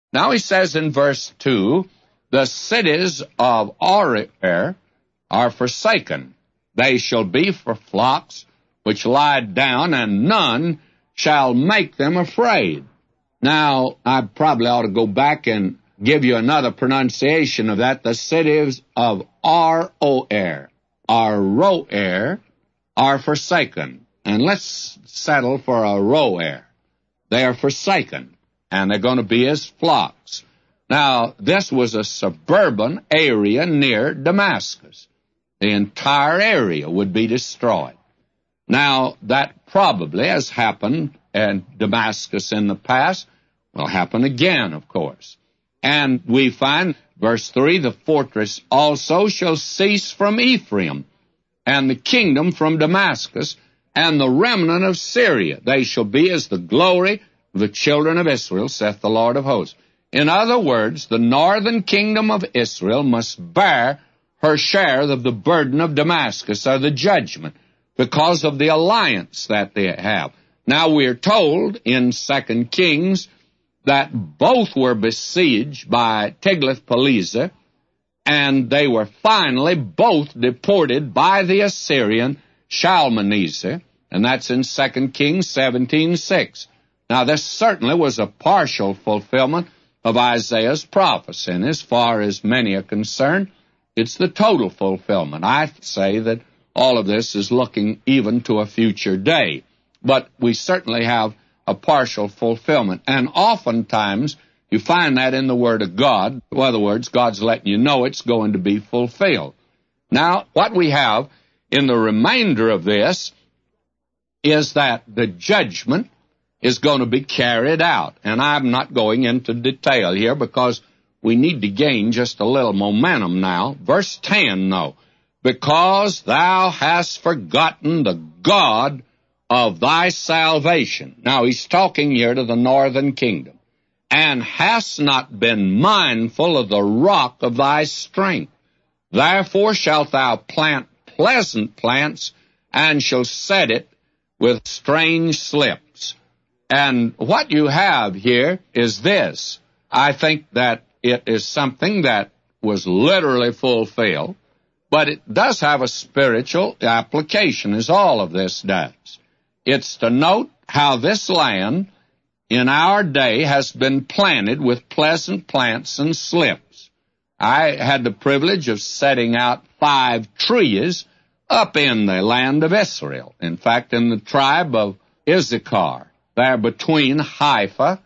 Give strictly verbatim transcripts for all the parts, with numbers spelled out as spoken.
Now he says in verse two, the cities of Aroer are forsaken. They shall be for flocks which lie down, and none shall make them afraid. Now, I probably ought to go back and give you another pronunciation of that. The cities of Aroer, Aroer, are forsaken. And let's settle for Aroer. They are forsaken, and they're going to be as flocks. Now, this was a suburban area near Damascus. The entire area would be destroyed. Now, that probably has happened in Damascus in the past, will happen again, of course. And we find, verse three, the fortress also shall cease from Ephraim, and the kingdom from Damascus, and the remnant of Syria. They shall be as the glory of the children of Israel, saith the Lord of hosts. In other words, the northern kingdom of Israel must bear her share of the burden of Damascus, or the judgment, because of the alliance that they have. Now, we're told in Second Kings that both were besieged by Tiglath-Pileser, and they were finally both deported by the Assyrian Shalmaneser, and that's in Second Kings seventeen six. Now, this certainly was a partial fulfillment of Isaiah's prophecy, and as far as many are concerned, it's the total fulfillment. I say that all of this is looking even to a future day, but we certainly have a partial fulfillment, and oftentimes you find that in the Word of God. In other words, God's letting you know it's going to be fulfilled. Now, what we have in the remainder of this is that the judgment is going to be carried out, and I'm not going into detail here because we need to gain just a little momentum now. Verse ten, though, because thou hast forgotten the God of thy salvation. Now, he's talking here to the northern kingdom. And hast not been mindful of the rock of thy strength. Therefore shalt thou plant pleasant plants, and shall set it with strange slips. And what you have here is this. I think that it is something that was literally fulfilled, but it does have a spiritual application, as all of this does. It's to note how this land in our day has been planted with pleasant plants and slips. I had the privilege of setting out five trees up in the land of Israel. In fact, in the tribe of Issachar, there between Haifa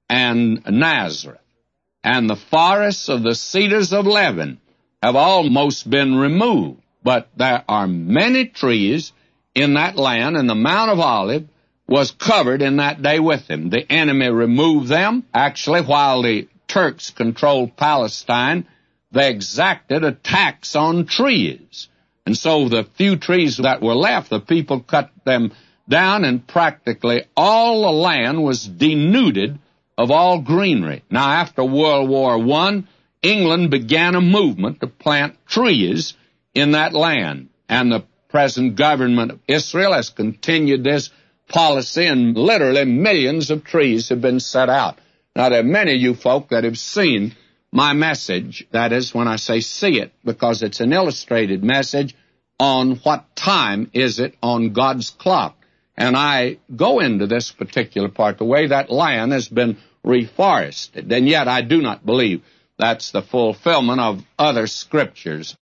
and Nazareth. And the forests of the cedars of Lebanon have almost been removed, but there are many trees in that land, and the Mount of Olives was covered in that day with them. The enemy removed them. Actually, while the Turks controlled Palestine, they exacted a tax on trees. And so the few trees that were left, the people cut them down, and practically all the land was denuded of all greenery. Now, after World War One, England began a movement to plant trees in that land, and the present government of Israel has continued this policy, and literally millions of trees have been set out. Now, there are many of you folk that have seen my message. That is, when I say see it, because it's an illustrated message on what time is it on God's clock. And I go into this particular part, the way that land has been reforested, and yet I do not believe that's the fulfillment of other scriptures.